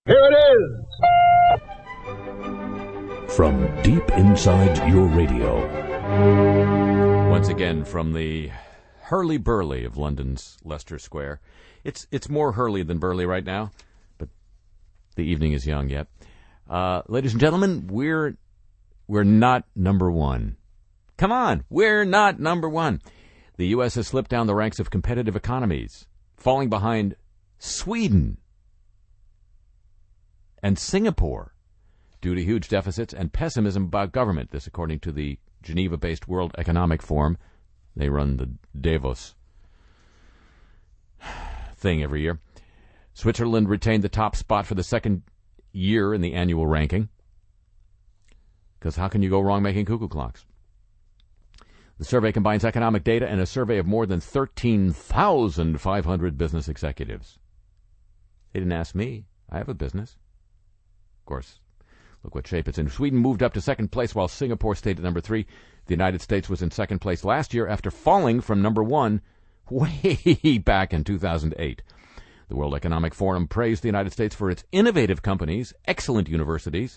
Here it is! From deep inside your radio. Once again, from the hurly-burly of London's Leicester Square. It's more hurly than burly right now, but the evening is young yet. Ladies and gentlemen, we're not number one. Come on, we're not number one. The U.S. has slipped down the ranks of competitive economies, falling behind Sweden and Singapore due to huge deficits and pessimism about government. This according to the Geneva-based World Economic Forum. They run the Davos thing every year. Switzerland retained the top spot for the second year in the annual ranking. Because how can you go wrong making cuckoo clocks? The survey combines economic data and a survey of more than 13,500 business executives. They didn't ask me. I have a business. Of course, look what shape it's in. Sweden moved up to second place while Singapore stayed at number 3. The United States was in second place last year after falling from number 1 way back in 2008. The World Economic Forum praised the United States for its innovative companies, excellent universities,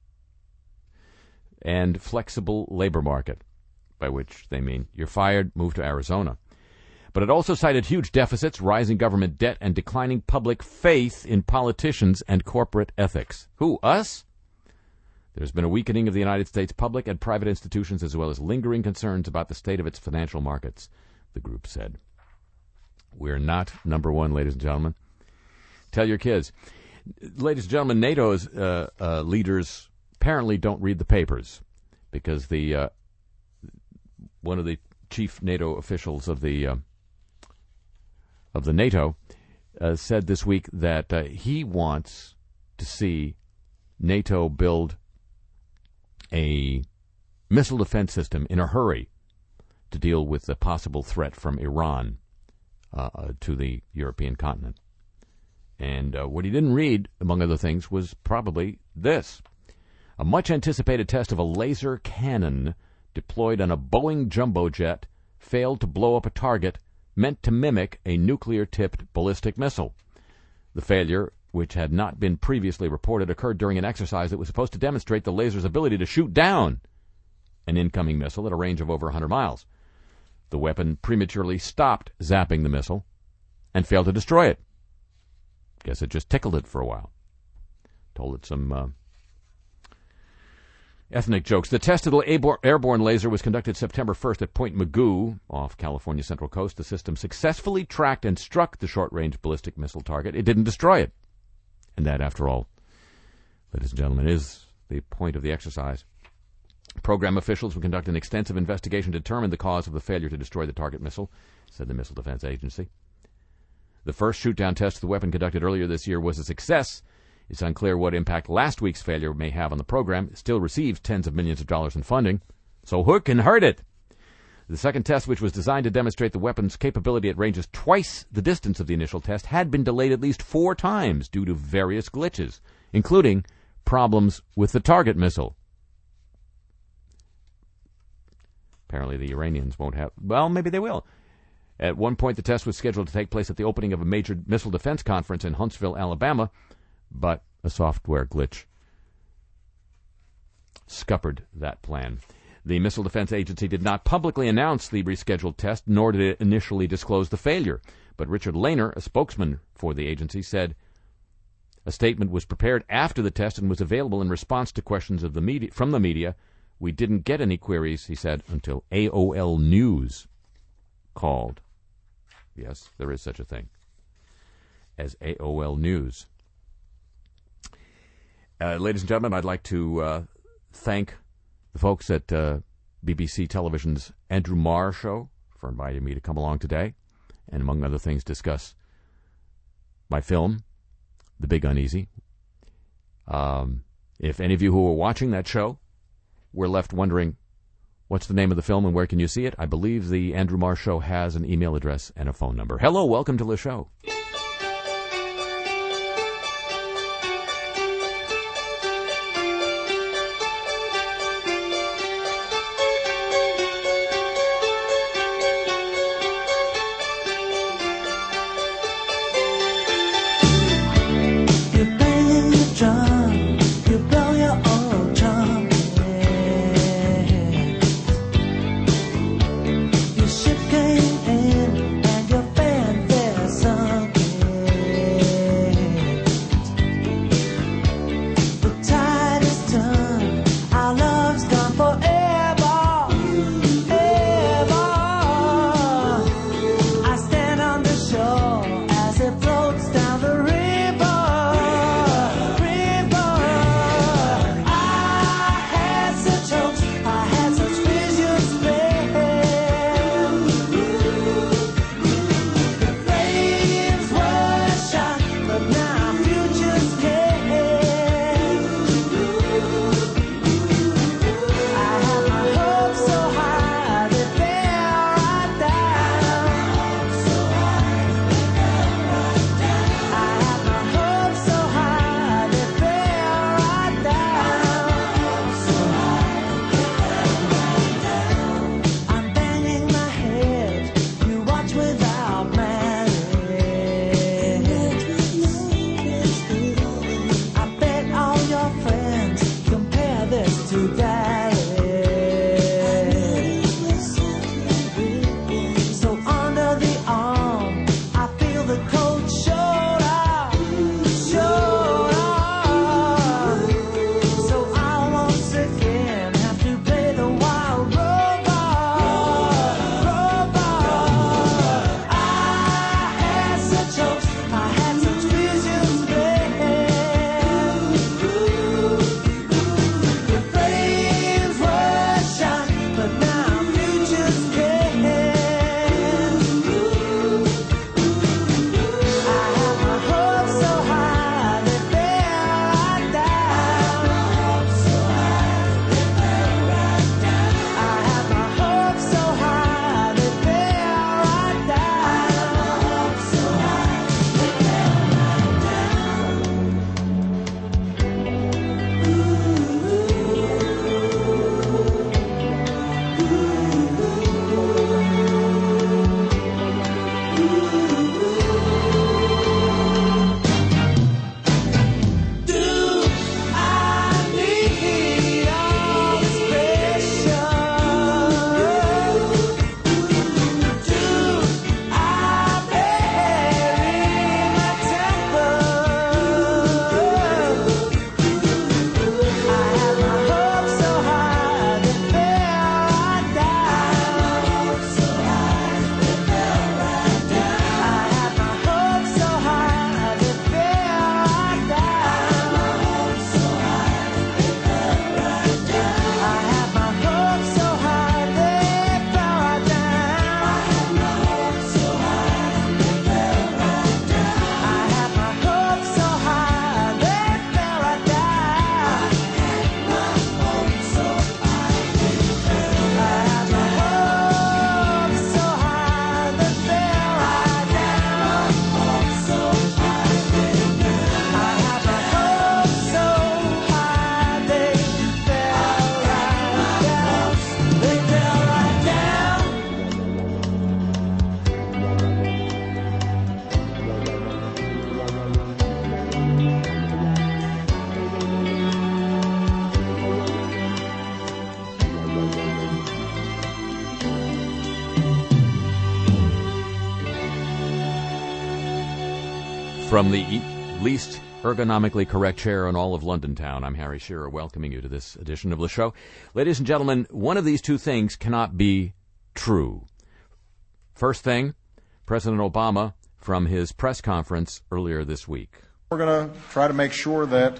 and flexible labor market, by which they mean you're fired, move to Arizona. But it also cited huge deficits, rising government debt, and declining public faith in politicians and corporate ethics. Who, us? There's been a weakening of the United States public and private institutions as well as lingering concerns about the state of its financial markets, the group said. We're not number one, ladies and gentlemen. Tell your kids. Ladies and gentlemen, NATO's leaders apparently don't read the papers because the one of the chief NATO officials of the NATO said this week that he wants to see NATO build a missile defense system in a hurry to deal with the possible threat from Iran to the European continent. And what he didn't read, among other things, was probably this. A much-anticipated test of a laser cannon deployed on a Boeing jumbo jet failed to blow up a target meant to mimic a nuclear-tipped ballistic missile. The failure, which had not been previously reported, occurred during an exercise that was supposed to demonstrate the laser's ability to shoot down an incoming missile at a range of over 100 miles. The weapon prematurely stopped zapping the missile and failed to destroy it. Guess it just tickled it for a while. Told it some ethnic jokes. The test of the airborne laser was conducted September 1st at Point Mugu off California's Central Coast. The system successfully tracked and struck the short-range ballistic missile target. It didn't destroy it. And that, after all, ladies and gentlemen, is the point of the exercise. Program officials will conduct an extensive investigation to determine the cause of the failure to destroy the target missile, said the Missile Defense Agency. The first shoot-down test of the weapon conducted earlier this year was a success. It's unclear what impact last week's failure may have on the program. It still receives tens of millions of dollars in funding, so who can hurt it? The second test, which was designed to demonstrate the weapon's capability at ranges twice the distance of the initial test, had been delayed at least 4 times due to various glitches, including problems with the target missile. Apparently the Iranians won't have... Well, maybe they will. At one point, the test was scheduled to take place at the opening of a major missile defense conference in Huntsville, Alabama, but a software glitch scuppered that plan. The Missile Defense Agency did not publicly announce the rescheduled test, nor did it initially disclose the failure. But Richard Lehner, a spokesman for the agency, said a statement was prepared after the test and was available in response to questions of the media, from the media. We didn't get any queries, he said, until AOL News called. Yes, there is such a thing as AOL News. Ladies and gentlemen, I'd like to thank the folks at BBC Television's Andrew Marr Show for inviting me to come along today and, among other things, discuss my film, The Big Uneasy. If any of you who were watching that show were left wondering what's the name of the film and where can you see it, I believe the Andrew Marr Show has an email address and a phone number. Hello, welcome to the show. From the least ergonomically correct chair in all of London town, I'm Harry Shearer, welcoming you to this edition of the show. Ladies and gentlemen, one of these two things cannot be true. First thing, President Obama from his press conference earlier this week. We're going to try to make sure that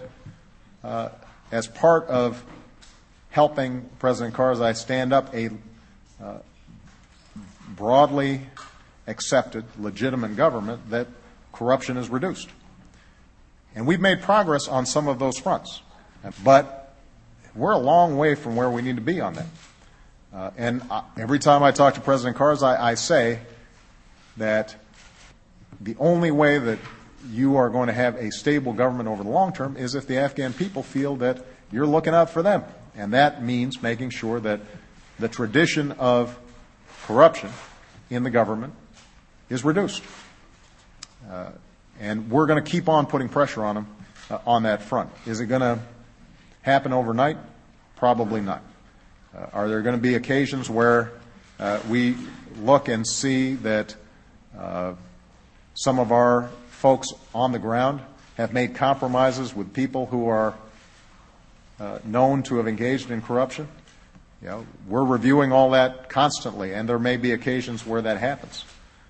as part of helping President Karzai stand up a broadly accepted, legitimate government, that corruption is reduced. And we've made progress on some of those fronts. But we're a long way from where we need to be on that. And every time I talk to President Karzai, I say that the only way that you are going to have a stable government over the long term is if the Afghan people feel that you're looking out for them. And that means making sure that the tradition of corruption in the government is reduced. And we're going to keep on putting pressure on them on that front. Is it going to happen overnight? Probably not. Are there going to be occasions where we look and see that some of our folks on the ground have made compromises with people who are known to have engaged in corruption? You know, we're reviewing all that constantly, and there may be occasions where that happens.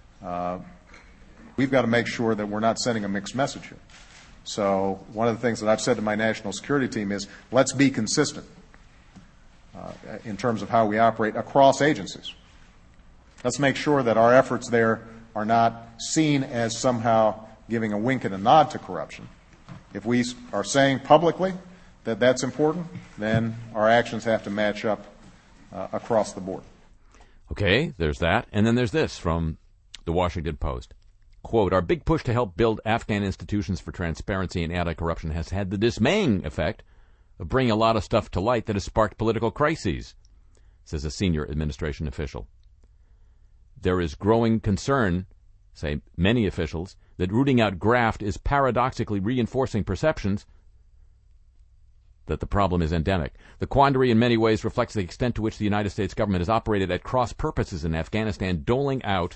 We've got to make sure that we're not sending a mixed message here. So one of the things that I've said to my national security team is, let's be consistent in terms of how we operate across agencies. Let's make sure that our efforts there are not seen as somehow giving a wink and a nod to corruption. If we are saying publicly that that's important, then our actions have to match up across the board. Okay, there's that. And then there's this from the Washington Post. Quote, our big push to help build Afghan institutions for transparency and anti-corruption has had the dismaying effect of bringing a lot of stuff to light that has sparked political crises, says a senior administration official. There is growing concern, say many officials, that rooting out graft is paradoxically reinforcing perceptions that the problem is endemic. The quandary in many ways reflects the extent to which the United States government has operated at cross purposes in Afghanistan, doling out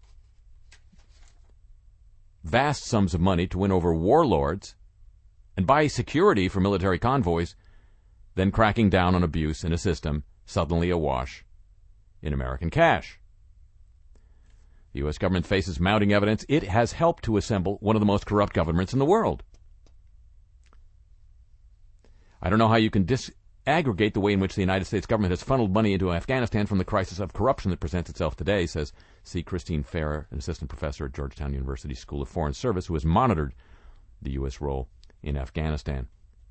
vast sums of money to win over warlords and buy security for military convoys, then cracking down on abuse in a system suddenly awash in American cash. The U.S. government faces mounting evidence it has helped to assemble one of the most corrupt governments in the world. I don't know how you can disaggregate the way in which the United States government has funneled money into Afghanistan from the crisis of corruption that presents itself today, says C. Christine Fair, an assistant professor at Georgetown University School of Foreign Service, who has monitored the U.S. role in Afghanistan.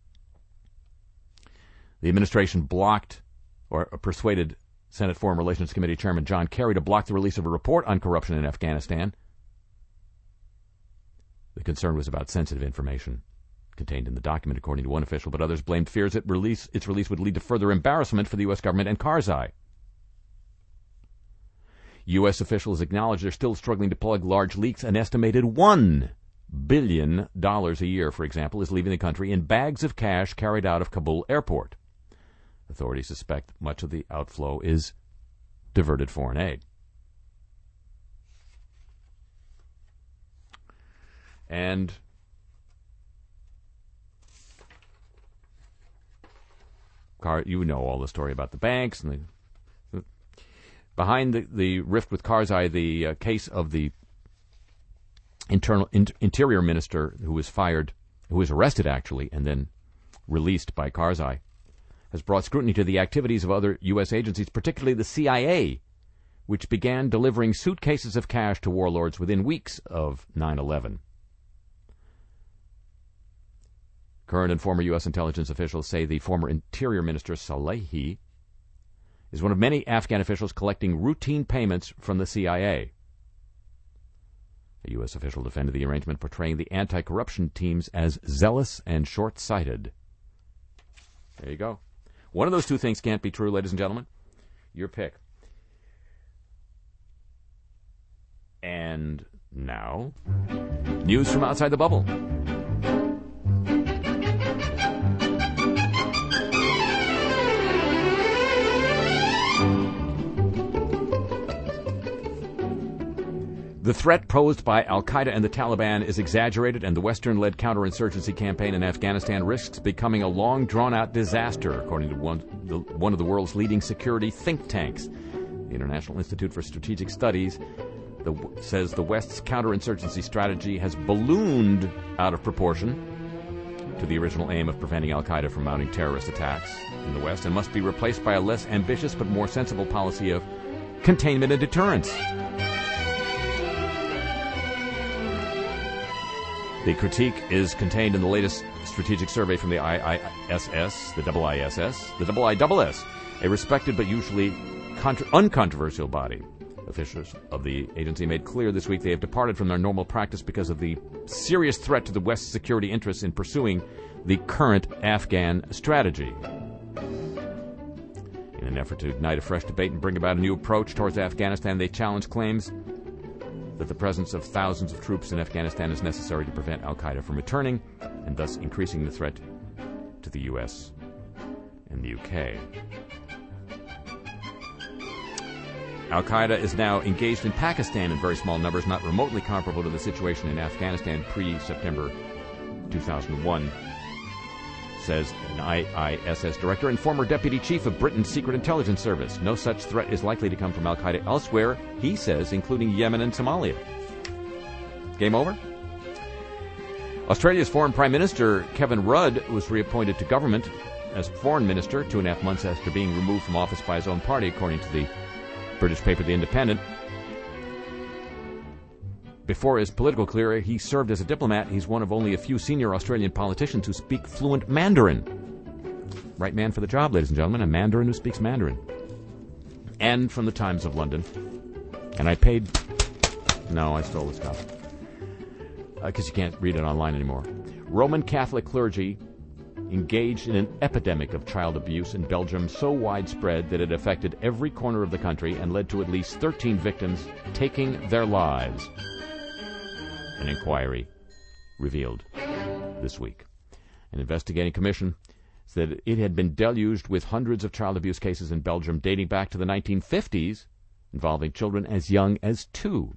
The administration blocked or persuaded Senate Foreign Relations Committee Chairman John Kerry to block the release of a report on corruption in Afghanistan. The concern was about sensitive information contained in the document, according to one official, but others blamed fears its release would lead to further embarrassment for the U.S. government and Karzai. U.S. officials acknowledge they're still struggling to plug large leaks. An estimated $1 billion a year, for example, is leaving the country in bags of cash carried out of Kabul airport. Authorities suspect much of the outflow is diverted foreign aid. And you know all the story about the banks and behind the rift with Karzai, the case of the interior minister who was fired, who was arrested actually, and then released by Karzai, has brought scrutiny to the activities of other U.S. agencies, particularly the CIA, which began delivering suitcases of cash to warlords within weeks of 9/11. Current and former U.S. intelligence officials say the former Interior Minister Salehi is one of many Afghan officials collecting routine payments from the CIA. A U.S. official defended the arrangement, portraying the anti-corruption teams as zealous and short-sighted. There you go. One of those two things can't be true, ladies and gentlemen. Your pick. And now, news from outside the bubble. The threat posed by al-Qaeda and the Taliban is exaggerated, and the Western-led counterinsurgency campaign in Afghanistan risks becoming a long, drawn-out disaster, according to one of the world's leading security think tanks. The International Institute for Strategic Studies says the West's counterinsurgency strategy has ballooned out of proportion to the original aim of preventing al-Qaeda from mounting terrorist attacks in the West, and must be replaced by a less ambitious but more sensible policy of containment and deterrence. The critique is contained in the latest strategic survey from the IISS, the IISS, a respected but usually uncontroversial body. Officials of the agency made clear this week they have departed from their normal practice because of the serious threat to the West's security interests in pursuing the current Afghan strategy. In an effort to ignite a fresh debate and bring about a new approach towards Afghanistan, they challenge claims that the presence of thousands of troops in Afghanistan is necessary to prevent al-Qaeda from returning, and thus increasing the threat to the U.S. and the U.K. Al-Qaeda is now engaged in Pakistan in very small numbers, not remotely comparable to the situation in Afghanistan pre-September 2001, says an IISS director and former deputy chief of Britain's Secret Intelligence Service. No such threat is likely to come from al-Qaeda elsewhere, he says, including Yemen and Somalia. Game over? Australia's foreign prime minister, Kevin Rudd, was reappointed to government as foreign minister 2.5 months after being removed from office by his own party, according to the British paper The Independent. Before his political career, he served as a diplomat. He's one of only a few senior Australian politicians who speak fluent Mandarin. Right man for the job, ladies and gentlemen, a Mandarin who speaks Mandarin. And from the Times of London. And I paid... No, I stole the stuff. Because you can't read it online anymore. Roman Catholic clergy engaged in an epidemic of child abuse in Belgium so widespread that it affected every corner of the country and led to at least 13 victims taking their lives. An inquiry revealed this week. An investigating commission said it had been deluged with hundreds of child abuse cases in Belgium dating back to the 1950s, involving children as young as 2.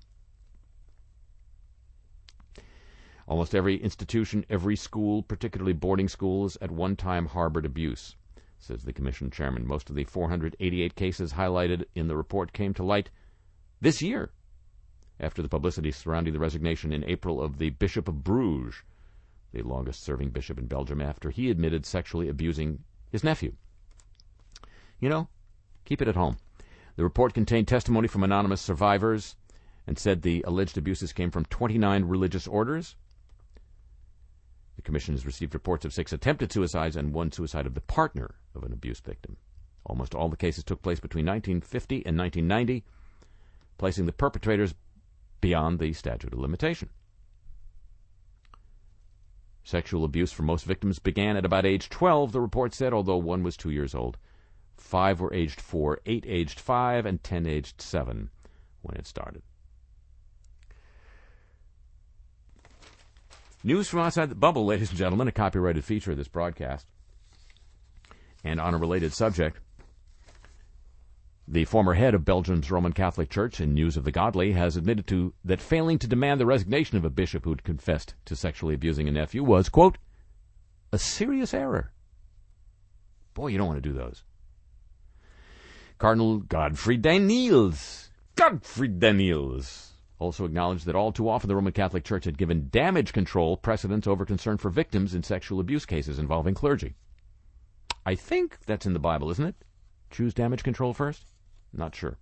Almost every institution, every school, particularly boarding schools, at one time harbored abuse, says the commission chairman. Most of the 488 cases highlighted in the report came to light this year, after the publicity surrounding the resignation in April of the Bishop of Bruges, the longest-serving bishop in Belgium, after he admitted sexually abusing his nephew. You know, keep it at home. The report contained testimony from anonymous survivors and said the alleged abuses came from 29 religious orders. The commission has received reports of 6 attempted suicides and 1 suicide of the partner of an abuse victim. Almost all the cases took place between 1950 and 1990, placing the perpetrators beyond the statute of limitation. Sexual abuse for most victims began at about age 12, the report said, although 1 was 2 years old. 5 were aged 4, 8 aged 5, and 10 aged 7 when it started. News from outside the bubble, ladies and gentlemen, a copyrighted feature of this broadcast. And on a related subject, the former head of Belgium's Roman Catholic Church, in News of the Godly, has admitted that failing to demand the resignation of a bishop who'd confessed to sexually abusing a nephew was, quote, a serious error. Boy, you don't want to do those. Cardinal Godfrey Daniels also acknowledged that all too often the Roman Catholic Church had given damage control precedence over concern for victims in sexual abuse cases involving clergy. I think that's in the Bible, isn't it? Choose damage control first? Not sure.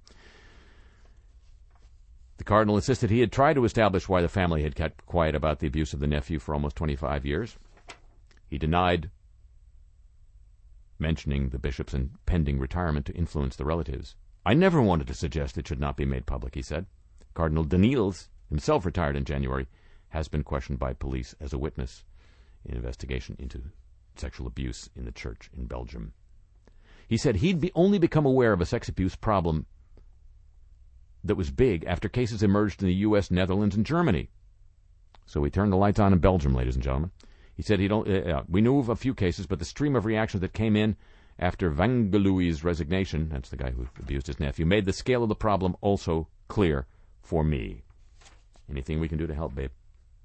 The cardinal insisted he had tried to establish why the family had kept quiet about the abuse of the nephew for almost 25 years. He denied mentioning the bishop's impending retirement to influence the relatives. I never wanted to suggest it should not be made public, he said. Cardinal Daniels, himself retired in January, has been questioned by police as a witness in an investigation into sexual abuse in the church in Belgium. He said he'd only become aware of a sex abuse problem that was big after cases emerged in the U.S., Netherlands, and Germany. So we turned the lights on in Belgium, ladies and gentlemen. He said we knew of a few cases, but the stream of reactions that came in after Vangeloui's resignation, that's the guy who abused his nephew, made the scale of the problem also clear for me. Anything we can do to help, babe?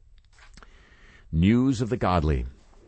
News of the Godly.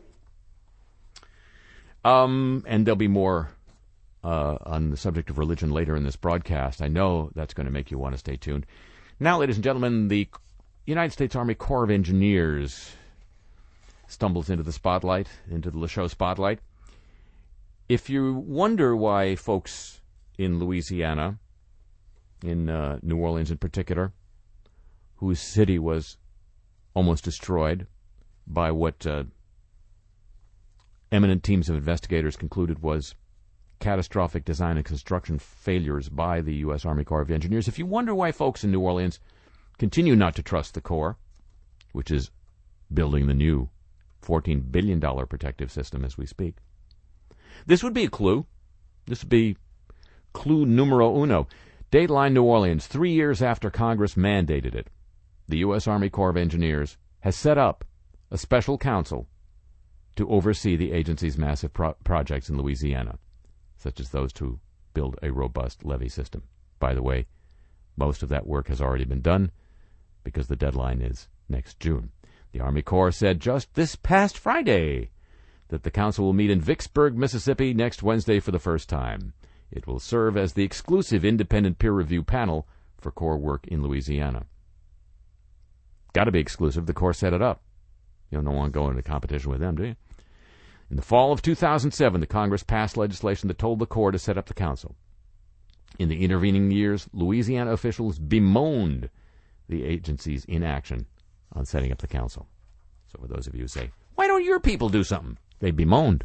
And there'll be more on the subject of religion later in this broadcast. I know that's going to make you want to stay tuned. Now, ladies and gentlemen, the United States Army Corps of Engineers stumbles into the spotlight, into the show spotlight. If you wonder why folks in Louisiana, in New Orleans in particular, whose city was almost destroyed by what eminent teams of investigators concluded was catastrophic design and construction failures by the U.S. Army Corps of Engineers, if you wonder why folks in New Orleans continue not to trust the Corps, which is building the new $14 billion protective system as we speak, this would be a clue. This would be clue numero uno. Dateline New Orleans, 3 years after Congress mandated it, the U.S. Army Corps of Engineers has set up a special council to oversee the agency's massive projects in Louisiana, such as those to build a robust levee system. By the way, most of that work has already been done because the deadline is next June. The Army Corps said just this past Friday that the council will meet in Vicksburg, Mississippi next Wednesday for the first time. It will serve as the exclusive independent peer review panel for Corps work in Louisiana. Got to be exclusive. The Corps set it up. You don't want to go into competition with them, do you? In the fall of 2007, the Congress passed legislation that told the Corps to set up the council. In the intervening years, Louisiana officials bemoaned the agency's inaction on setting up the council. So for those of you who say, why don't your people do something? They bemoaned.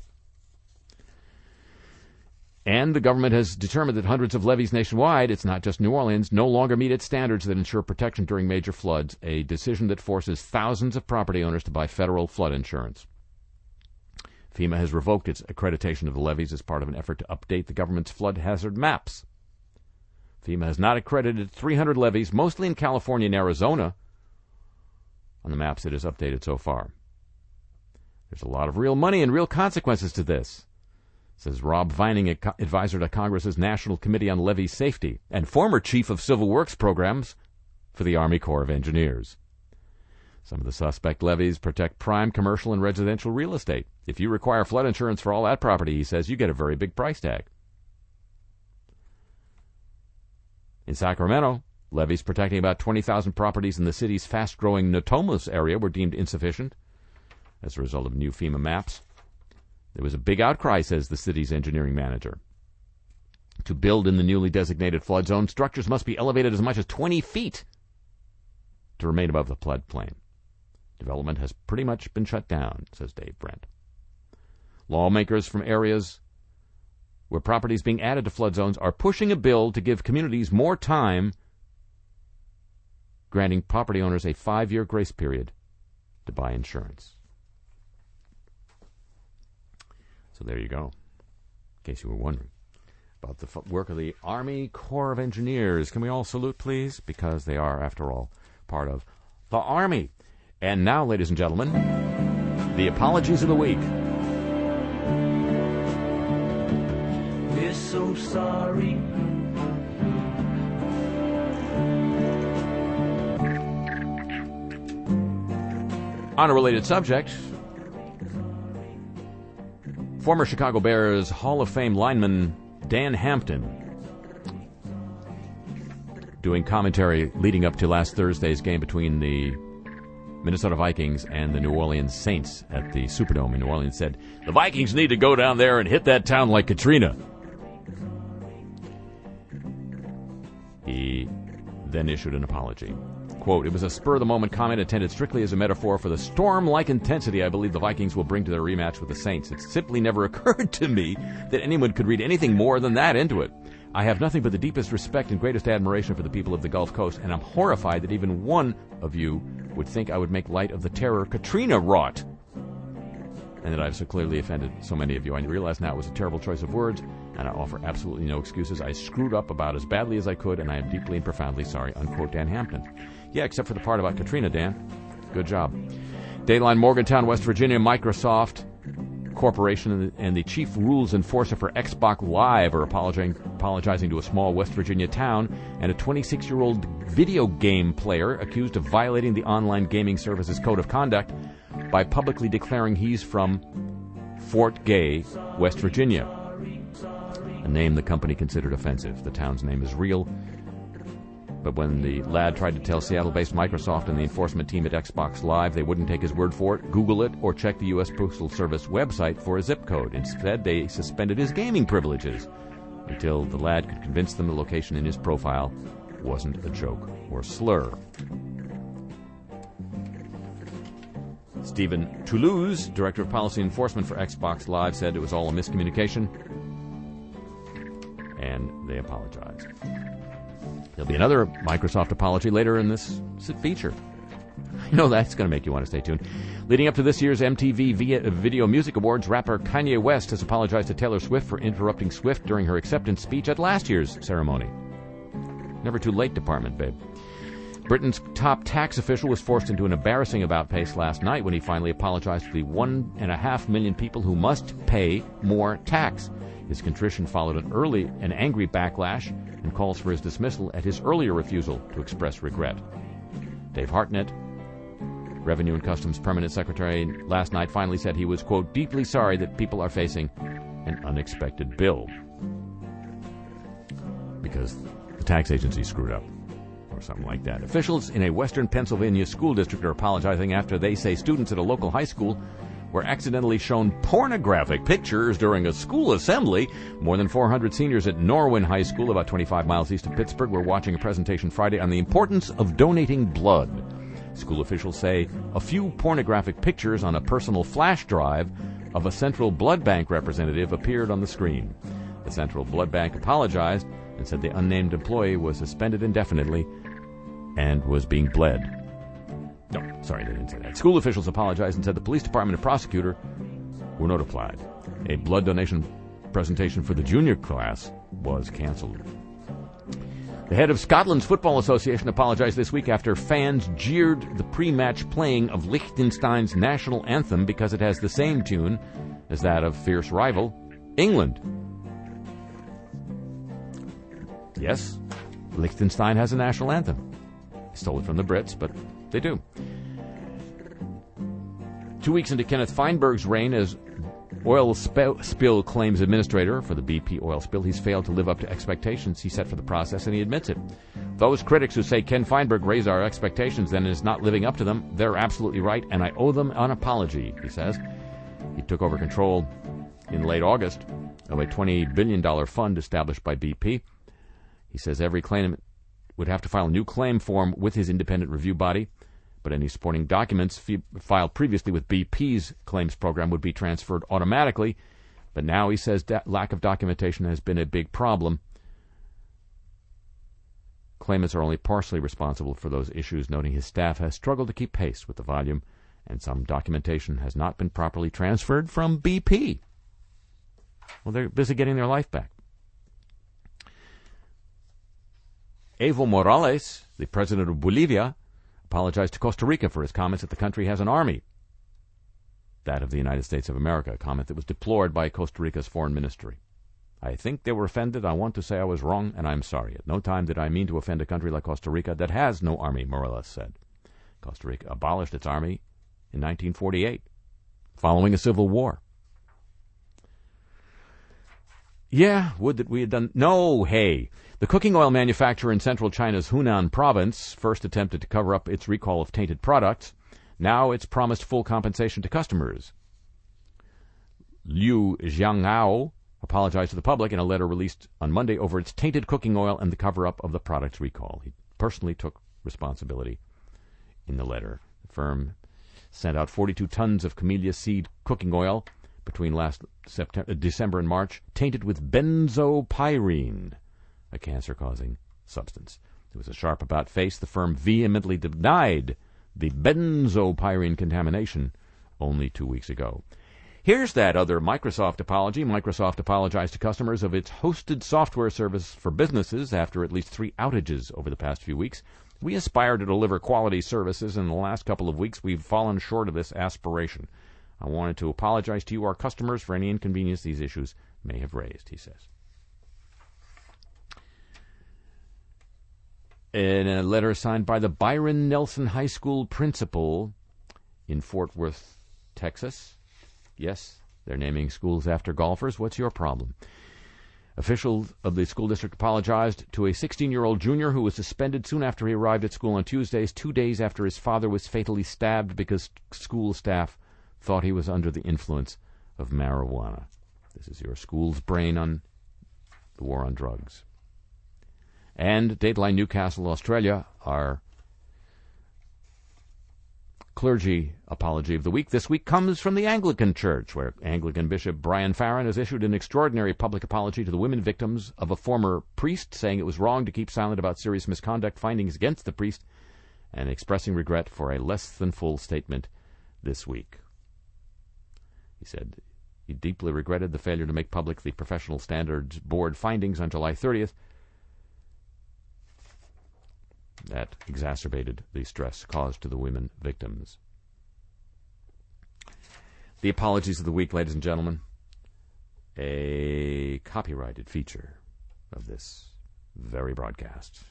And the government has determined that hundreds of levees nationwide, it's not just New Orleans, no longer meet its standards that ensure protection during major floods, a decision that forces thousands of property owners to buy federal flood insurance. FEMA has revoked its accreditation of the levees as part of an effort to update the government's flood hazard maps. FEMA has not accredited 300 levees, mostly in California and Arizona, on the maps it has updated so far. There's a lot of real money and real consequences to this. Says Rob Vining, advisor to Congress's National Committee on Levee Safety and former chief of Civil Works programs for the Army Corps of Engineers. Some of the suspect levees protect prime commercial and residential real estate. If you require flood insurance for all that property, he says, you get a very big price tag. In Sacramento, levees protecting about 20,000 properties in the city's fast-growing Natomas area were deemed insufficient as a result of new FEMA maps. There was a big outcry, says the city's engineering manager. To build in the newly designated flood zone, structures must be elevated as much as 20 feet to remain above the floodplain. Development has pretty much been shut down, says Dave Brent. Lawmakers from areas where properties being added to flood zones are pushing a bill to give communities more time, granting property owners a 5-year grace period to buy insurance. So there you go, in case you were wondering about the work of the Army Corps of Engineers. Can we all salute, please? Because they are, after all, part of the Army. And now, ladies and gentlemen, the apologies of the week. We're so sorry. On a related subject, former Chicago Bears Hall of Fame lineman Dan Hampton doing commentary leading up to last Thursday's game between the Minnesota Vikings and the New Orleans Saints at the Superdome in New Orleans said, the Vikings need to go down there and hit that town like Katrina. He then issued an apology. Quote, it was a spur-of-the-moment comment intended strictly as a metaphor for the storm-like intensity I believe the Vikings will bring to their rematch with the Saints. It simply never occurred to me that anyone could read anything more than that into it. I have nothing but the deepest respect and greatest admiration for the people of the Gulf Coast, and I'm horrified that even one of you would think I would make light of the terror Katrina wrought, and that I've so clearly offended so many of you. I realize now it was a terrible choice of words, and I offer absolutely no excuses. I screwed up about as badly as I could, and I am deeply and profoundly sorry, unquote Dan Hampton. Yeah, except for the part about Katrina, Dan. Good job. Dayline Morgantown, West Virginia, Microsoft Corporation and the chief rules enforcer for Xbox Live are apologizing to a small West Virginia town and a 26-year-old video game player accused of violating the online gaming service's code of conduct by publicly declaring he's from Fort Gay, West Virginia, a name the company considered offensive. The town's name is real, but when the lad tried to tell Seattle-based Microsoft and the enforcement team at Xbox Live they wouldn't take his word for it, Google it, or check the U.S. Postal Service website for a zip code. Instead, they suspended his gaming privileges until the lad could convince them the location in his profile wasn't a joke or slur. Stephen Toulouse, Director of Policy Enforcement for Xbox Live, said it was all a miscommunication, and they apologized. There'll be another Microsoft apology later in this feature. You know that's going to make you want to stay tuned. Leading up to this year's MTV Video Music Awards, rapper Kanye West has apologized to Taylor Swift for interrupting Swift during her acceptance speech at last year's ceremony. Never too late, department, babe. Britain's top tax official was forced into an embarrassing about-face last night when he finally apologized to the 1.5 million people who must pay more tax. His contrition followed an angry backlash and calls for his dismissal at his earlier refusal to express regret. Dave Hartnett, Revenue and Customs Permanent Secretary, last night finally said he was, quote, deeply sorry that people are facing an unexpected bill because the tax agency screwed up or something like that. Officials in a western Pennsylvania school district are apologizing after they say students at a local high school were accidentally shown pornographic pictures during a school assembly. More than 400 seniors at Norwin High School, about 25 miles east of Pittsburgh, were watching a presentation Friday on the importance of donating blood. School officials say a few pornographic pictures on a personal flash drive of a Central Blood Bank representative appeared on the screen. The Central Blood Bank apologized and said the unnamed employee was suspended indefinitely and was being bled. No, sorry, they didn't say that. School officials apologized and said the police department and prosecutor were notified. A blood donation presentation for the junior class was canceled. The head of Scotland's Football Association apologized this week after fans jeered the pre-match playing of Liechtenstein's national anthem because it has the same tune as that of fierce rival England. Yes, Liechtenstein has a national anthem. Stole it from the Brits, but they do. 2 weeks into Kenneth Feinberg's reign as oil spill claims administrator for the BP oil spill, he's failed to live up to expectations he set for the process, and he admits it. Those critics who say Ken Feinberg raised our expectations and is not living up to them, they're absolutely right, and I owe them an apology, he says. He took over control in late August of a $20 billion fund established by BP. He says every claimant would have to file a new claim form with his independent review body, but any supporting documents filed previously with BP's claims program would be transferred automatically. But now he says that lack of documentation has been a big problem. Claimants are only partially responsible for those issues, noting his staff has struggled to keep pace with the volume, and some documentation has not been properly transferred from BP. Well, they're busy getting their life back. Evo Morales, the president of Bolivia, apologized to Costa Rica for his comments that the country has an army. That of the United States of America, a comment that was deplored by Costa Rica's foreign ministry. I think they were offended. I want to say I was wrong, and I'm sorry. At no time did I mean to offend a country like Costa Rica that has no army, Morales said. Costa Rica abolished its army in 1948, following a civil war. Yeah, would that we had done... No, hey. The cooking oil manufacturer in central China's Hunan province first attempted to cover up its recall of tainted products. Now it's promised full compensation to customers. Liu Jiangao apologized to the public in a letter released on Monday over its tainted cooking oil and the cover-up of the product's recall. He personally took responsibility in the letter. The firm sent out 42 tons of camellia seed cooking oil between last December and March, tainted with benzopyrene, a cancer-causing substance. It was a sharp about-face. The firm vehemently denied the benzopyrene contamination only 2 weeks ago. Here's that other Microsoft apology. Microsoft apologized to customers of its hosted software service for businesses after at least 3 outages over the past few weeks. We aspire to deliver quality services, and in the last couple of weeks we've fallen short of this aspiration. I wanted to apologize to you, our customers, for any inconvenience these issues may have raised, he says. In a letter signed by the Byron Nelson High School principal in Fort Worth, Texas. Yes, they're naming schools after golfers. What's your problem? Officials of the school district apologized to a 16-year-old junior who was suspended soon after he arrived at school on Tuesdays, 2 days after his father was fatally stabbed because school staff thought he was under the influence of marijuana. This is your school's brain on the war on drugs. And Dateline Newcastle, Australia, our clergy apology of the week this week comes from the Anglican Church, where Anglican Bishop Brian Farron has issued an extraordinary public apology to the women victims of a former priest, saying it was wrong to keep silent about serious misconduct findings against the priest, and expressing regret for a less-than-full statement this week. He said he deeply regretted the failure to make public the Professional Standards Board findings on July 30th. That exacerbated the stress caused to the women victims. The apologies of the week, ladies and gentlemen, a copyrighted feature of this very broadcast.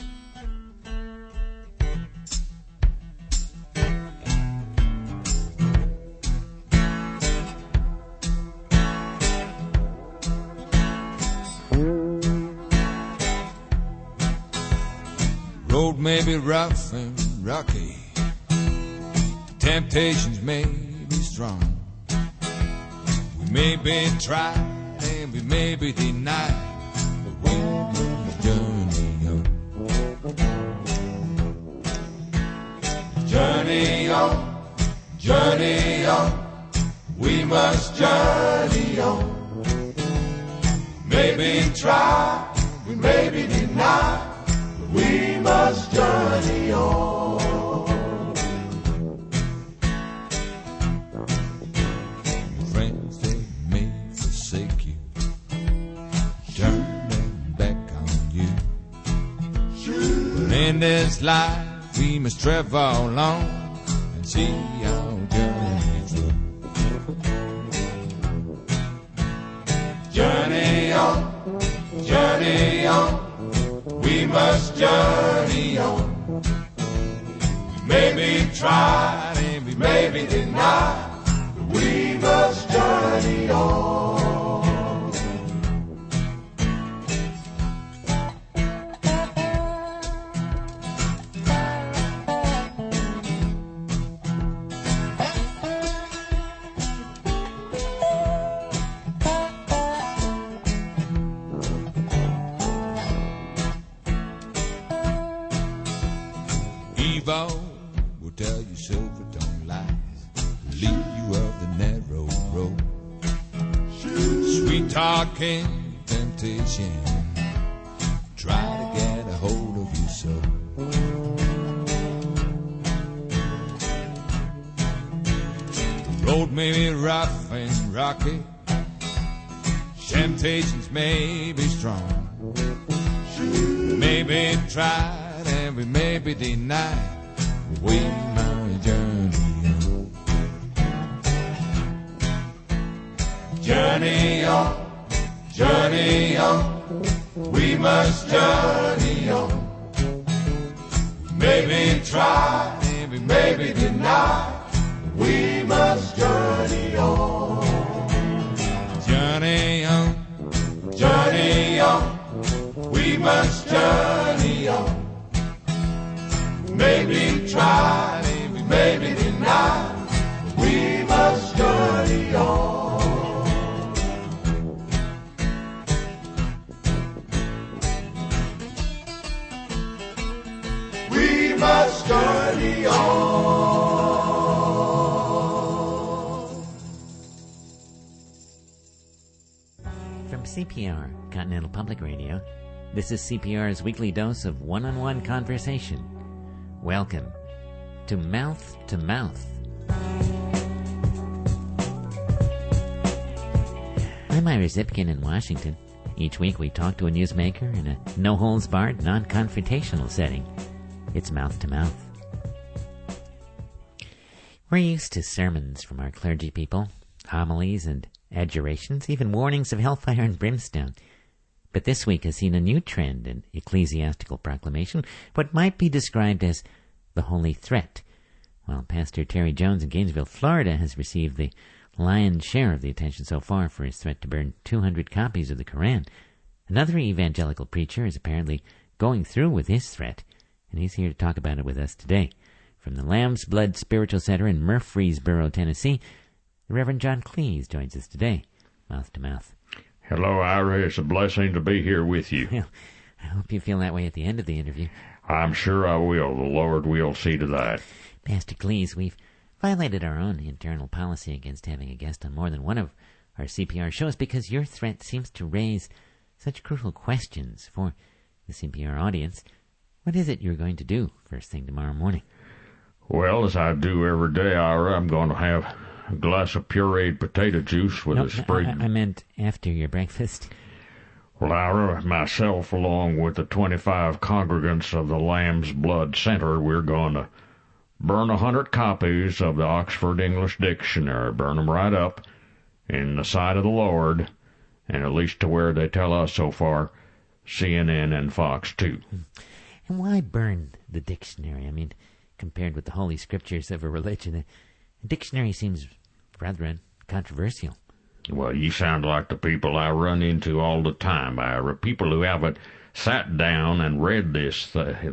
Road may be rough and rocky, temptations may be strong. We may be tried and we may be denied, but we're gonna journey on. Journey on, journey on, we must journey on. Maybe tried, we may be denied, we must journey on. Friends, they may forsake you, turn their back on you. But in this life, we must travel on and see our journey through. must journey on. Maybe try and we maybe deny. We must journey on. Evil will tell you silver don't lie, lead you up the narrow road. Sweet talking temptation, try to get a hold of your soul. The road may be rough and rocky, temptations may be strong. Maybe tried and we may be denied. We must journey on. Journey on, journey on. We must journey on. Maybe try, maybe, maybe deny. We must journey on. Journey on, journey on. We must journey on. Maybe try, maybe, maybe deny. We must journey on. We must journey on. From CPR, Continental Public Radio, this is CPR's weekly dose of one-on-one conversation. Welcome to Mouth to Mouth. I'm Ira Zipkin in Washington. Each week we talk to a newsmaker in a no-holds-barred, non-confrontational setting. It's Mouth to Mouth. We're used to sermons from our clergy people, homilies and adjurations, even warnings of hellfire and brimstone. But this week has seen a new trend in ecclesiastical proclamation, what might be described as the holy threat. While Pastor Terry Jones in Gainesville, Florida, has received the lion's share of the attention so far for his threat to burn 200 copies of the Koran, another evangelical preacher is apparently going through with his threat, and he's here to talk about it with us today. From the Lamb's Blood Spiritual Center in Murfreesboro, Tennessee, the Reverend John Cleese joins us today, Mouth to Mouth. Hello, Ira. It's a blessing to be here with you. Well, I hope you feel that way at the end of the interview. I'm sure I will. The Lord will see to that. Pastor Cleese, we've violated our own internal policy against having a guest on more than one of our CPR shows because your threat seems to raise such crucial questions for the CPR audience. What is it you're going to do first thing tomorrow morning? Well, as I do every day, Ira, I'm going to have a glass of pureed potato juice with a sprig. I meant after your breakfast. Well, Ira, myself, along with the 25 congregants of the Lamb's Blood Center, we're going to burn 100 copies of the Oxford English Dictionary. Burn them right up in the sight of the Lord, and at least to where they tell us so far, CNN and Fox 2. And why burn the dictionary? I mean, compared with the holy scriptures of a religion, a dictionary seems rather controversial. Well, you sound like the people I run into all the time, Ira. People who haven't sat down and read this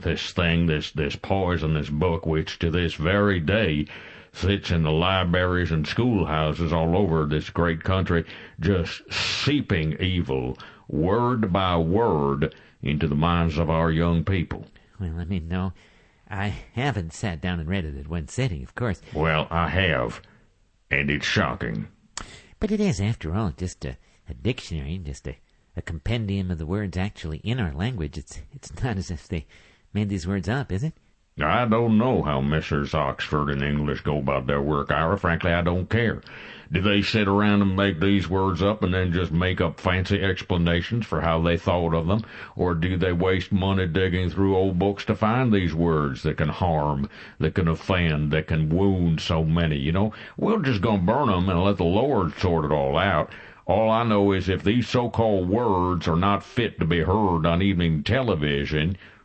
poisonous book, which to this very day sits in the libraries and schoolhouses all over this great country, just seeping evil, word by word, into the minds of our young people. Well, I mean, no, I haven't sat down and read it at one sitting, of course. Well, I have, and it's shocking. But it is, after all, just a dictionary, just a compendium of the words actually in our language. It's not as if they made these words up, is it? I don't know how Messrs. Oxford and English go about their work, Ira. Frankly, I don't care. Do they sit around and make these words up and then just make up fancy explanations for how they thought of them? Or do they waste money digging through old books to find these words that can harm, that can offend, that can wound so many? You know, we're just going to burn them and let the Lord sort it all out. All I know is if these so-called words are not fit to be heard on evening television,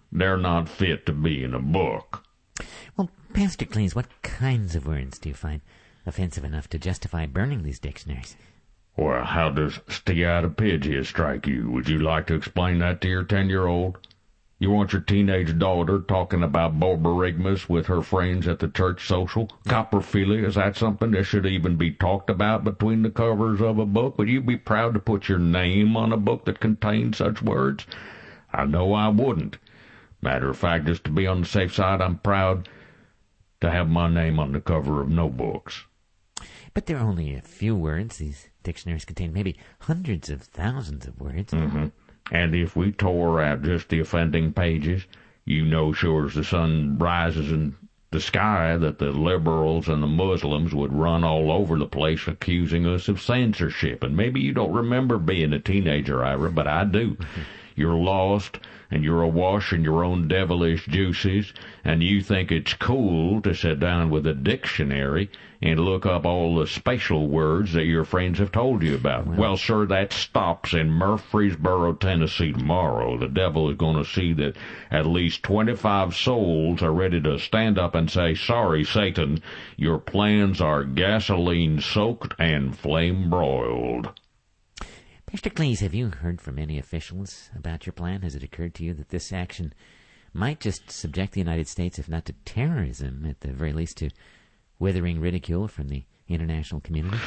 they're not fit to be in a book. Well, Pastor Cleese, what kinds of words do you find offensive enough to justify burning these dictionaries? Well, how does steatopygia strike you? Would you like to explain that to your 10-year-old? You want your teenage daughter talking about borborygmus with her friends at the church social? Coprophilia, is that something that should even be talked about between the covers of a book? Would you be proud to put your name on a book that contains such words? I know I wouldn't. Matter of fact, just to be on the safe side, I'm proud to have my name on the cover of no books. But there are only a few words. These dictionaries contain maybe hundreds of thousands of words. Mm-hmm. And if we tore out just the offending pages, you know sure as the sun rises in the sky that the liberals and the Muslims would run all over the place accusing us of censorship. And maybe you don't remember being a teenager, Ira, but I do. You're lost, and you're awash in your own devilish juices, and you think it's cool to sit down with a dictionary and look up all the special words that your friends have told you about. Well, sir, that stops in Murfreesboro, Tennessee tomorrow. The devil is going to see that at least 25 souls are ready to stand up and say, "Sorry, Satan, your plans are gasoline-soaked and flame-broiled." Pastor Cleese, have you heard from any officials about your plan? Has it occurred to you that this action might just subject the United States, if not to terrorism, at the very least to withering ridicule from the international community?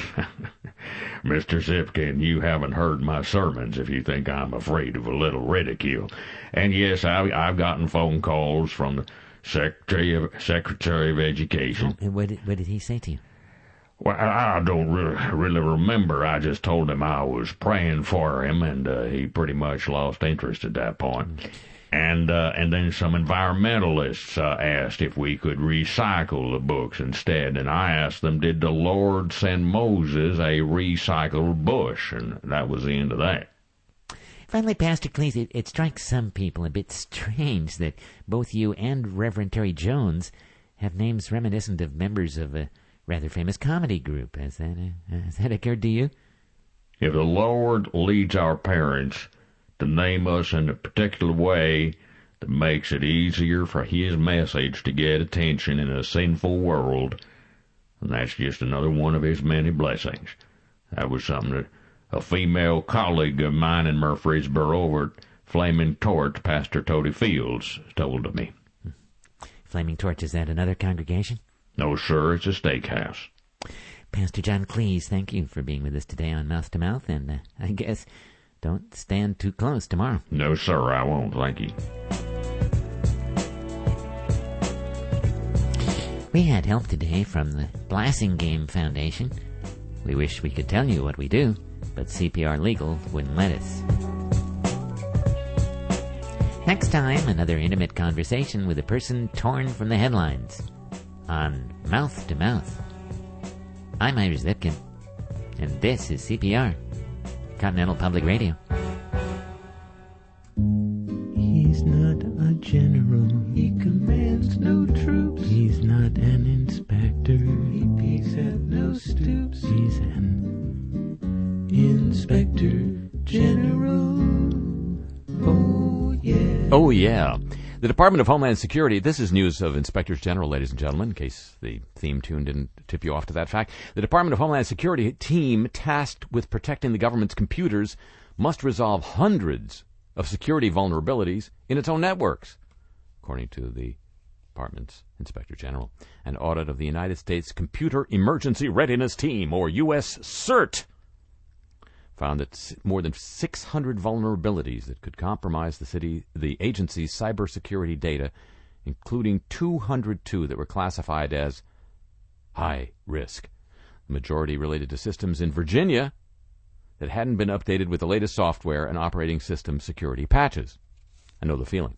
Mr. Zipkin, you haven't heard my sermons if you think I'm afraid of a little ridicule. And yes, I've gotten phone calls from the Secretary of Education. And what did he say to you? Well, I don't really remember. I just told him I was praying for him, and he pretty much lost interest at that point. And then some environmentalists asked if we could recycle the books instead, and I asked them, did the Lord send Moses a recycled bush? And that was the end of that. Finally, Pastor Cleese, it strikes some people a bit strange that both you and Reverend Terry Jones have names reminiscent of members of a rather famous comedy group. Has that occurred to you? If the Lord leads our parents to name us in a particular way that makes it easier for his message to get attention in a sinful world, and that's just another one of his many blessings. That was something that a female colleague of mine in Murfreesboro over at Flaming Torch, Pastor Toady Fields, told me. Flaming Torch, is that another congregation? No, sir, it's a steakhouse. Pastor John Cleese, thank you for being with us today on Mouth to Mouth, and I guess don't stand too close tomorrow. No, sir, I won't, thank you. We had help today from the Blassingame Foundation. We wish we could tell you what we do, but CPR Legal wouldn't let us. Next time, another intimate conversation with a person torn from the headlines on Mouth to Mouth. I'm Ira Zipkin, and this is CPR, Continental Public Radio. He's not a general. He commands no troops. He's not an inspector. He peeks at no stoops. He's an inspector general. Oh, yeah. Oh, yeah. The Department of Homeland Security, this is news of Inspectors General, ladies and gentlemen, in case the theme tune didn't tip you off to that fact. The Department of Homeland Security team tasked with protecting the government's computers must resolve hundreds of security vulnerabilities in its own networks, according to the Department's Inspector General. An audit of the United States Computer Emergency Readiness Team, or U.S. CERT, found that more than 600 vulnerabilities that could compromise the agency's cybersecurity data, including 202 that were classified as high risk. The majority related to systems in Virginia that hadn't been updated with the latest software and operating system security patches. I know the feeling.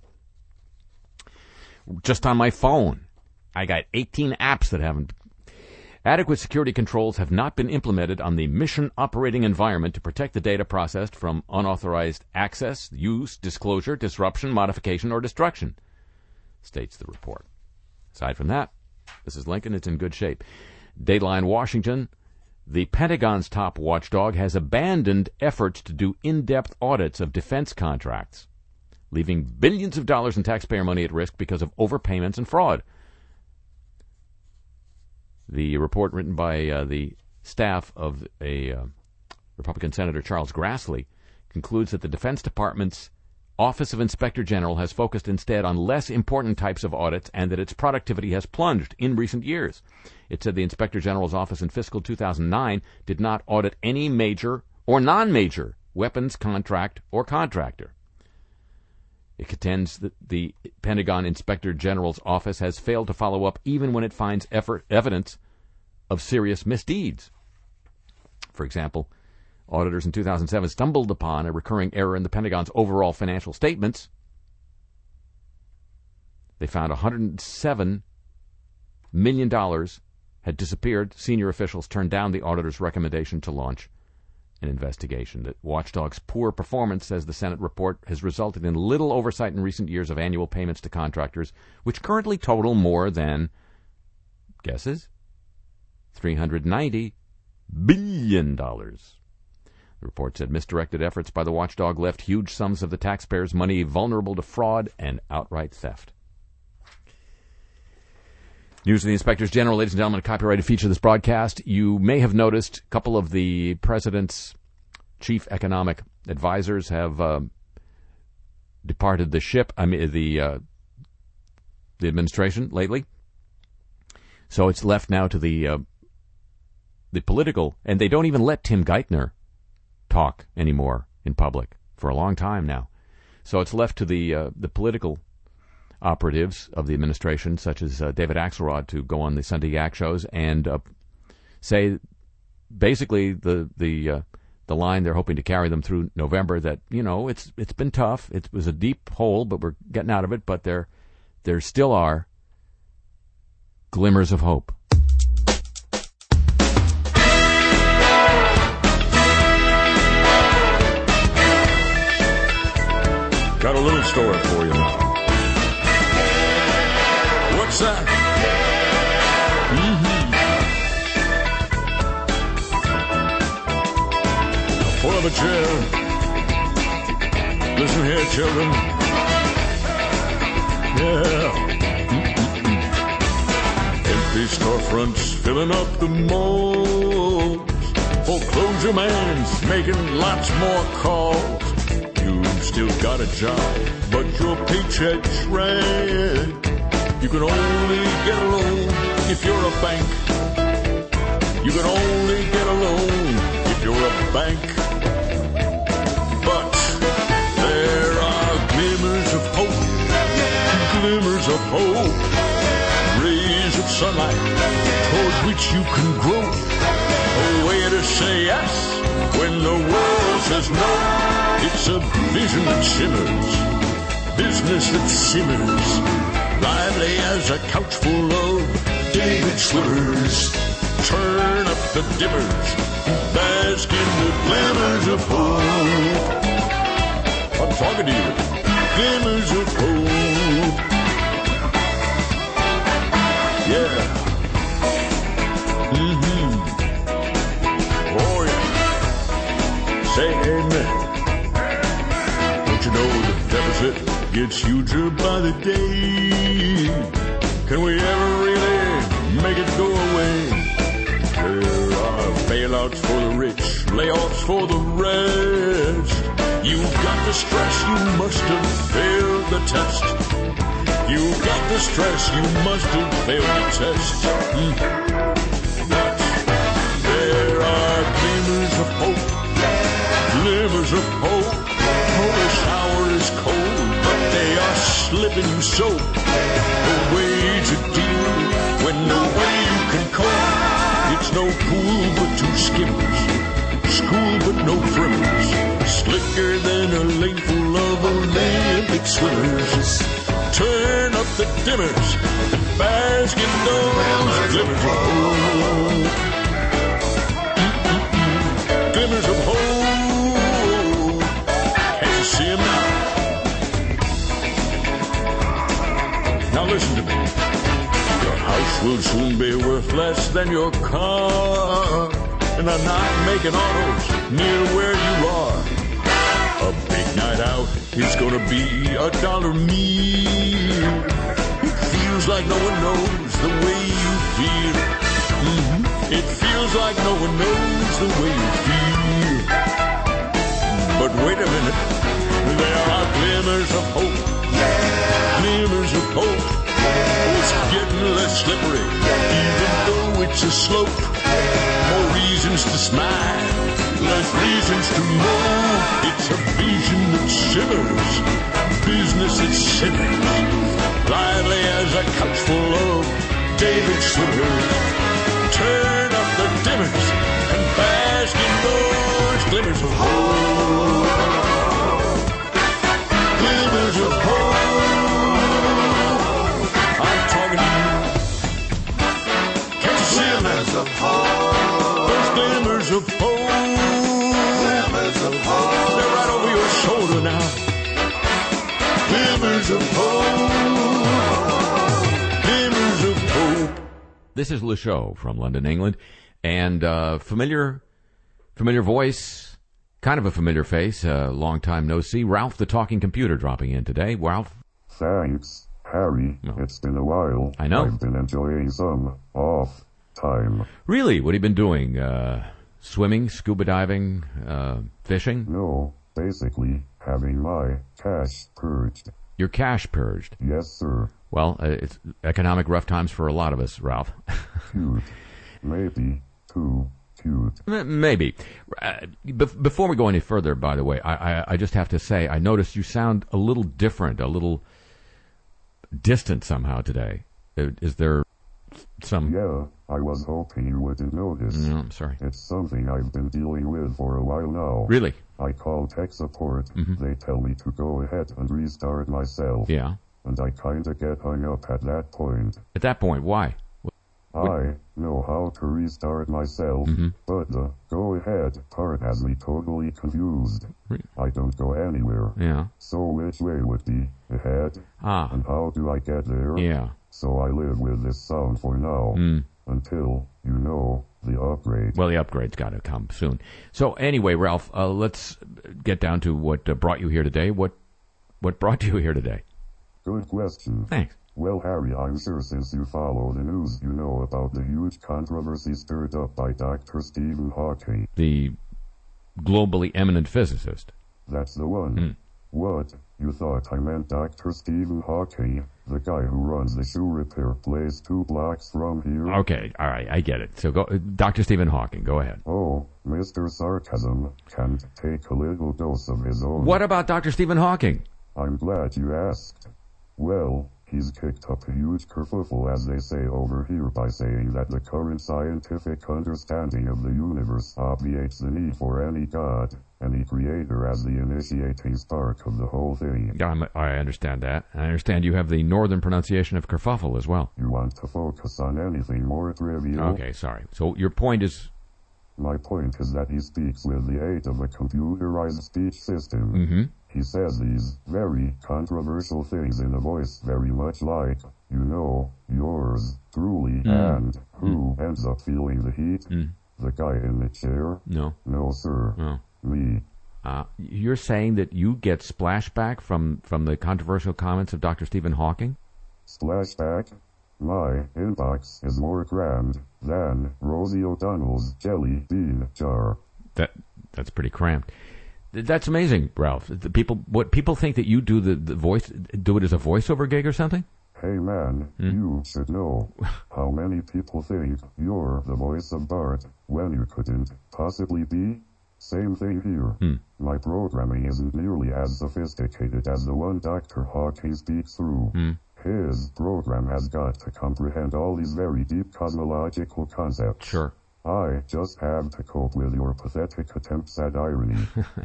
Just on my phone, I got 18 apps that haven't. Adequate security controls have not been implemented on the mission operating environment to protect the data processed from unauthorized access, use, disclosure, disruption, modification, or destruction, states the report. Aside from that, this is Lincoln. It's in good shape. Dateline Washington, the Pentagon's top watchdog has abandoned efforts to do in-depth audits of defense contracts. leaving billions of dollars in taxpayer money at risk because of overpayments and fraud. The report, written by the staff of a Republican Senator Charles Grassley, concludes that the Defense Department's Office of Inspector General has focused instead on less important types of audits and that its productivity has plunged in recent years. It said the Inspector General's office in fiscal 2009 did not audit any major or non-major weapons contract or contractor. It contends that the Pentagon Inspector General's office has failed to follow up even when it finds evidence of serious misdeeds. For example, auditors in 2007 stumbled upon a recurring error in the Pentagon's overall financial statements. They found $107 million had disappeared. Senior officials turned down the auditor's recommendation to launch an investigation. The watchdog's poor performance, says the Senate report, has resulted in little oversight in recent years of annual payments to contractors, which currently total more than, guesses, $390 billion. The report said misdirected efforts by the watchdog left huge sums of the taxpayers' money vulnerable to fraud and outright theft. News of the Inspectors General, ladies and gentlemen, a copyrighted feature of this broadcast. You may have noticed a couple of the president's chief economic advisors have departed the ship. The administration lately. So it's left now to the political, and they don't even let Tim Geithner talk anymore in public for a long time now. So it's left to the political operatives of the administration, such as David Axelrod, to go on the Sunday Yak shows and say basically the line they're hoping to carry them through November, that, you know, it's been tough. It was a deep hole, but we're getting out of it. But there still are glimmers of hope. Got a little story for you now. What's that? Pull up a chair. Listen here, children. Yeah. Empty storefronts filling up the malls. Foreclosure man's making lots more calls. You still got a job, but your paycheck's red. You can only get a loan if you're a bank. You can only get a loan if you're a bank. But there are glimmers of hope, glimmers of hope, rays of sunlight toward which you can grow. A way to say yes when the world says no. It's a vision that shimmers, business that simmers, lively as a couch full of David Swimmers. Turn up the dimmers, bask in the glimmers of hope. I'm talking to you. Glimmers of hope. Yeah. Oh yeah. Say amen. You know the deficit gets huger by the day. Can we ever really make it go away? There are bailouts for the rich, layoffs for the rest. You've got the stress, you must have failed the test. You've got the stress, you must have failed the test. But there are glimmers of hope, glimmers of hope. The shower is cold, but they are slipping you so. The way to deal when no way you can cope. It's no pool but two skimmers, school but no frimmers, slicker than a lake full of Olympic swimmers. Turn up the dimmers and bask in those glimmers of hope. Glimmers of hope. See him now. Now listen to me. Your house will soon be worth less than your car, and I'm not making autos near where you are. A big night night out is gonna be $1 meal. It feels like no one knows the way you feel. It feels like no one knows the way you feel. But wait a minute, there are glimmers of hope. Glimmers of hope. It's getting less slippery, even though it's a slope. More reasons to smile, less reasons to moan. It's a vision that shivers, business that simmers, lively as a couch full of David swimmers. Turn up the dimmers and bask in those glimmers of hope. Glimmers of hope. I'm talking to you. Can't you see them? Glimmers of hope. Those glimmers of hope. Glimmers of hope. They're right over your shoulder now. Glimmers of hope. Glimmers of hope. This is Le Show from London, England, and familiar voice, kind of a familiar face, long time no see. Ralph the Talking Computer dropping in today. Ralph? Thanks, Harry. No. It's been a while. I know. I've been enjoying some off time. Really? What have you been doing? Swimming, scuba diving, fishing? No, basically having my cash purged. Your cash purged? Yes, sir. Well, it's economic rough times for a lot of us, Ralph. Cute. Maybe too cute. Maybe. Before we go any further, by the way, I just have to say, I noticed you sound a little different, a little distant somehow today. Is there some... Yeah, I was hoping you wouldn't notice. No, I'm sorry. It's something I've been dealing with for a while now. Really? I call tech support. They tell me to go ahead and restart myself. Yeah. And I kinda get hung up at that point. At that point, why? I know how to restart myself, but the go ahead part has me totally confused. I don't go anywhere. Yeah. So which way would be ahead? And how do I get there? Yeah. So I live with this sound for now. Until, the upgrade. Well, the upgrade's got to come soon. So anyway, Ralph, let's get down to what brought you here today. What brought you here today? Good question. Thanks. Well, Harry, I'm sure since you follow the news, you know about the huge controversy stirred up by Dr. Stephen Hawking. The globally eminent physicist. That's the one. What? You thought I meant Dr. Stephen Hawking, the guy who runs the shoe repair place 2 blocks from here? Okay, all right, I get it. So go, Dr. Stephen Hawking, go ahead. Oh, Mr. Sarcasm can't take a little dose of his own. What about Dr. Stephen Hawking? I'm glad you asked. Well, he's kicked up a huge kerfuffle, as they say over here, by saying that the current scientific understanding of the universe obviates the need for any god, any creator, as the initiating spark of the whole thing. I understand that. I understand you have the northern pronunciation of kerfuffle as well. You want to focus on anything more trivial? Okay, sorry. So your point is... My point is that he speaks with the aid of a computerized speech system. He says these very controversial things in a voice very much like, yours truly, and who ends up feeling the heat? The guy in the chair? No. No, sir. No. Me. You're saying that you get splashback from the controversial comments of Dr. Stephen Hawking? Splashback? My inbox is more grand than Rosie O'Donnell's jelly bean jar. That's pretty cramped. That's amazing, Ralph. What people think that you do the voice, do it as a voiceover gig or something? Hey man, you should know how many people think you're the voice of Bart when you couldn't possibly be. Same thing here. My programming isn't nearly as sophisticated as the one Dr. Hawking speaks through. His program has got to comprehend all these very deep cosmological concepts. Sure. I just have to cope with your pathetic attempts at irony.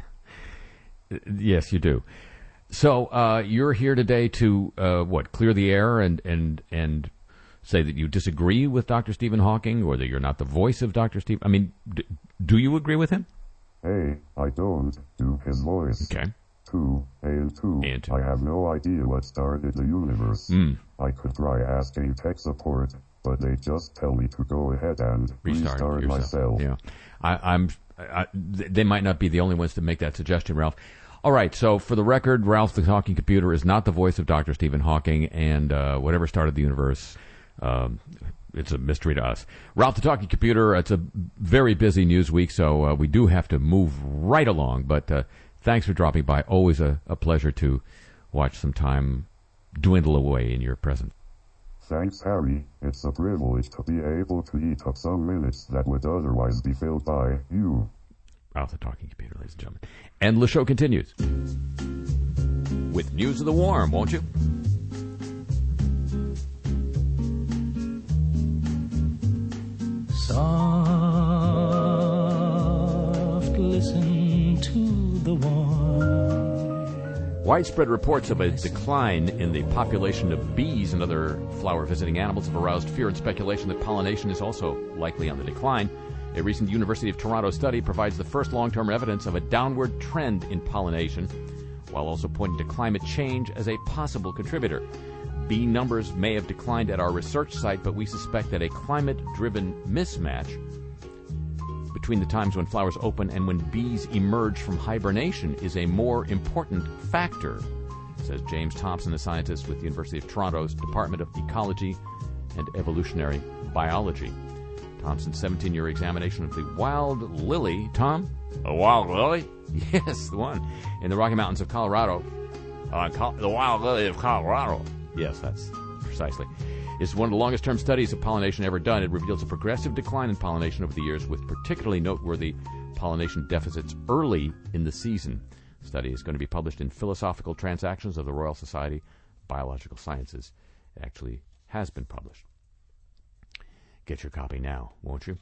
Yes, you do. So you're here today to clear the air and say that you disagree with Dr. Stephen Hawking, or that you're not the voice of Dr. Stephen. I mean, do you agree with him? Hey, I don't do his voice. Okay. 2 and 2. I have no idea what started the universe. I could try asking tech support, but they just tell me to go ahead and restart myself. Yeah, they might not be the only ones to make that suggestion, Ralph. All right, so for the record, Ralph the Talking Computer is not the voice of Dr. Stephen Hawking, and whatever started the universe, it's a mystery to us. Ralph the Talking Computer, it's a very busy news week, so we do have to move right along, but thanks for dropping by. Always a pleasure to watch some time dwindle away in your presence. Thanks, Harry. It's a privilege to be able to eat up some minutes that would otherwise be filled by you. Ralph the Talking Computer, ladies and gentlemen. And the show continues with News of the Warm, won't you? Soft, listen to the warm. Widespread reports of a decline in the population of bees and other flower-visiting animals have aroused fear and speculation that pollination is also likely on the decline. A recent University of Toronto study provides the first long-term evidence of a downward trend in pollination, while also pointing to climate change as a possible contributor. Bee numbers may have declined at our research site, but we suspect that a climate-driven mismatch between the times when flowers open and when bees emerge from hibernation is a more important factor, says James Thompson, a scientist with the University of Toronto's Department of Ecology and Evolutionary Biology. Thompson's 17-year examination of the wild lily, Tom? A wild lily? Yes, the one in the Rocky Mountains of Colorado. The wild lily of Colorado. Yes, that's precisely. It's one of the longest-term studies of pollination ever done. It reveals a progressive decline in pollination over the years, with particularly noteworthy pollination deficits early in the season. The study is going to be published in Philosophical Transactions of the Royal Society of Biological Sciences. It actually has been published. Get your copy now, won't you?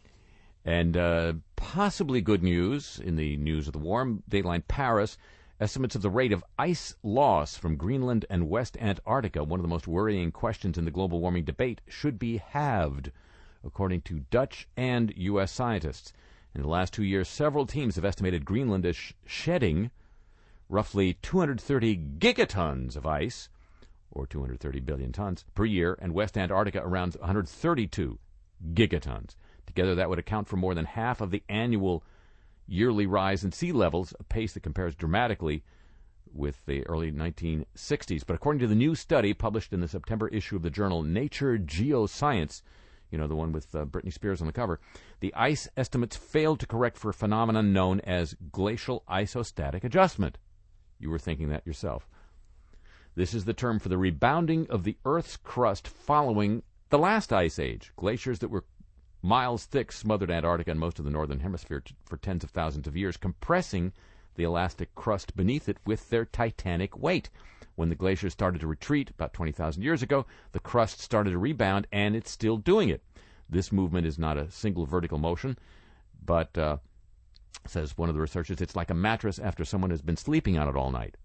And possibly good news in the News of the Warm. Dateline Paris. Estimates of the rate of ice loss from Greenland and West Antarctica, one of the most worrying questions in the global warming debate, should be halved, according to Dutch and U.S. scientists. In the last 2 years, several teams have estimated Greenland as shedding roughly 230 gigatons of ice, or 230 billion tons, per year, and West Antarctica around 132 gigatons. Together, that would account for more than half of the annual yearly rise in sea levels, a pace that compares dramatically with the early 1960s. But according to the new study published in the September issue of the journal Nature Geoscience, you know, the one with Britney Spears on the cover, the ice estimates failed to correct for a phenomenon known as glacial isostatic adjustment. You were thinking that yourself. This is the term for the rebounding of the Earth's crust following the last ice age. Glaciers that were miles thick smothered Antarctica and most of the northern hemisphere for tens of thousands of years, compressing the elastic crust beneath it with their titanic weight. When the glaciers started to retreat about 20,000 years ago, the crust started to rebound, and it's still doing it. This movement is not a single vertical motion, but, says one of the researchers, it's like a mattress after someone has been sleeping on it all night.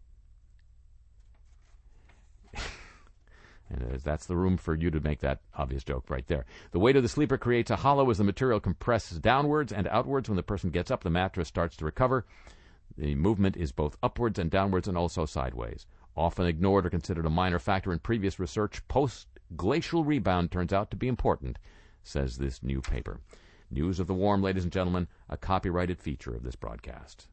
And that's the room for you to make that obvious joke right there. The weight of the sleeper creates a hollow as the material compresses downwards and outwards. When the person gets up, the mattress starts to recover. The movement is both upwards and downwards and also sideways. Often ignored or considered a minor factor in previous research, post-glacial rebound turns out to be important, says this new paper. News of the Warm, ladies and gentlemen, a copyrighted feature of this broadcast.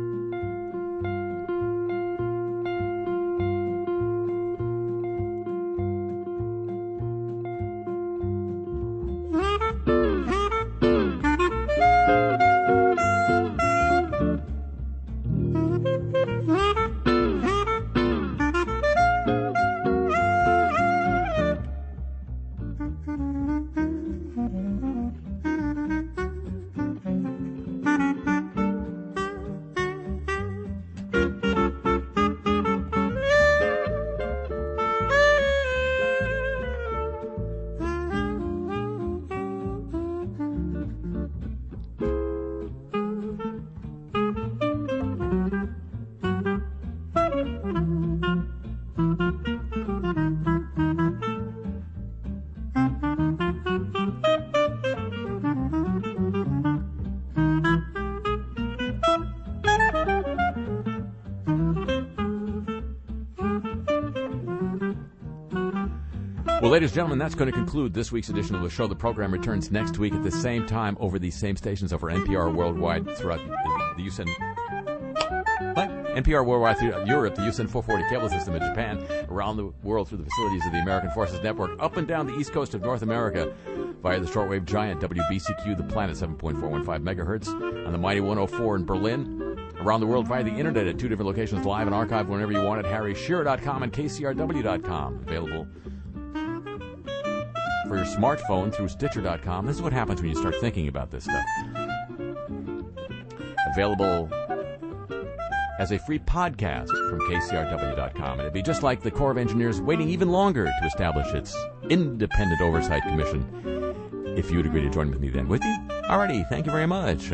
Well, ladies and gentlemen, that's going to conclude this week's edition of the show. The program returns next week at the same time over these same stations over NPR worldwide throughout the use and What? NPR worldwide through Europe, the USEN 440 cable system in Japan, around the world through the facilities of the American Forces Network, up and down the east coast of North America via the shortwave giant WBCQ, the planet 7.415 megahertz, on the mighty 104 in Berlin, around the world via the internet at 2 different locations, live and archived whenever you want at harryshearer.com and kcrw.com. Available for your smartphone through Stitcher.com. This is what happens when you start thinking about this stuff. Available as a free podcast from kcrw.com. And it'd be just like the Corps of Engineers waiting even longer to establish its independent oversight commission, if you would agree to join with me then. Would you? Alrighty, thank you very much.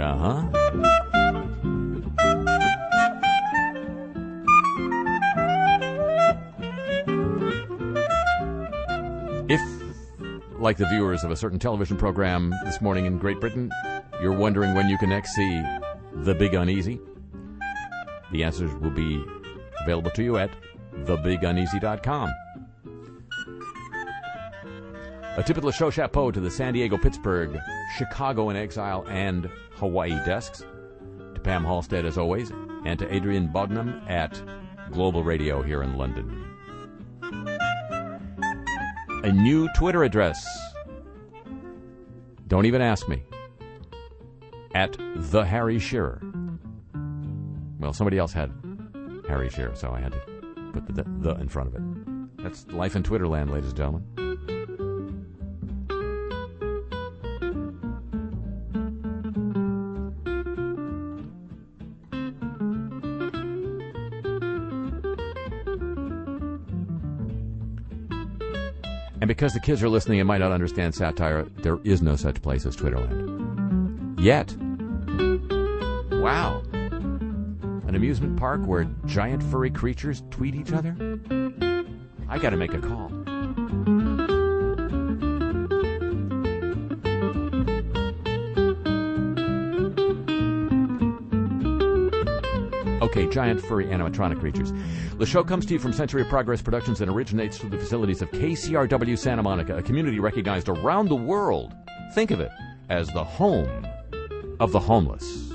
If, like the viewers of a certain television program this morning in Great Britain, you're wondering when you can next see The Big Uneasy, the answers will be available to you at thebiguneasy.com. A tip of the show chapeau to the San Diego, Pittsburgh, Chicago in Exile, and Hawaii desks. To Pam Halstead, as always, and to Adrian Bodnam at Global Radio here in London. A new Twitter address. Don't even ask me. At The Harry Shearer. Well, somebody else had Harry Shearer, so I had to put the in front of it. That's life in Twitter land, ladies and gentlemen. And because the kids are listening and might not understand satire, there is no such place as Twitterland. Yet. Wow. An amusement park where giant furry creatures tweet each other? I gotta make a call. Okay, giant furry animatronic creatures. The show comes to you from Century of Progress Productions and originates through the facilities of KCRW Santa Monica, a community recognized around the world. Think of it as the home of the homeless.